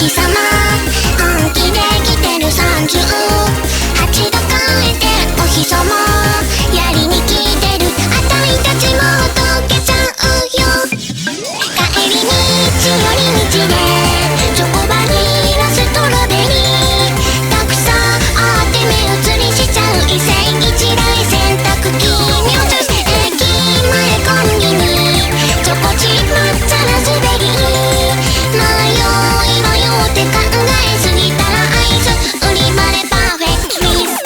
日様本気で来てる38度変えてお日様やりに来てるあたいたちも溶けちゃうよ。帰り道寄り道でチョコバニラストロベリーたくさんあって目移りしちゃう一世一代洗濯機に落として駅前コンビニチョコチップ抹茶ラズベリー迷いって考えすぎたらアイス売り場でパーフェクトミス。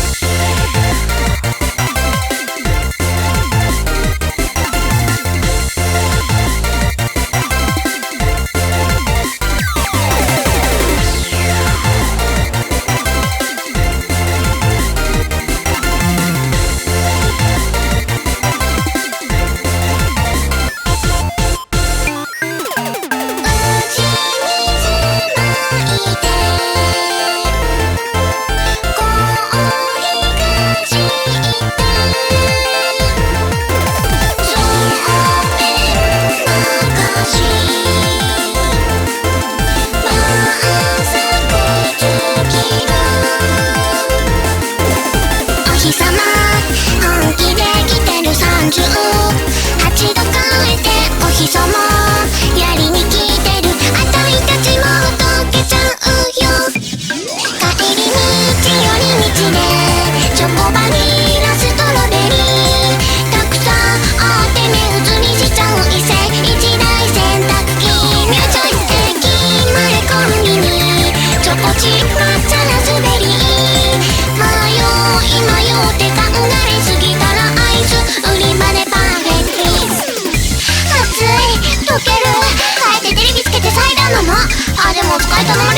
本気で来てる38度変えてお日様やりに来てるあたいたちも溶けちゃうよ。帰り道寄り道でチョコバニラストロベリーたくさんあって目移りしちゃう一世一代洗濯機ミューチョイス駅前コンビニチョコチップ抹茶ラズベリー迷って考えすぎたらアイス売り場でパーフェクトミス。熱い溶ける変えてテレビつけてサイダー飲もう。あでも使いたまま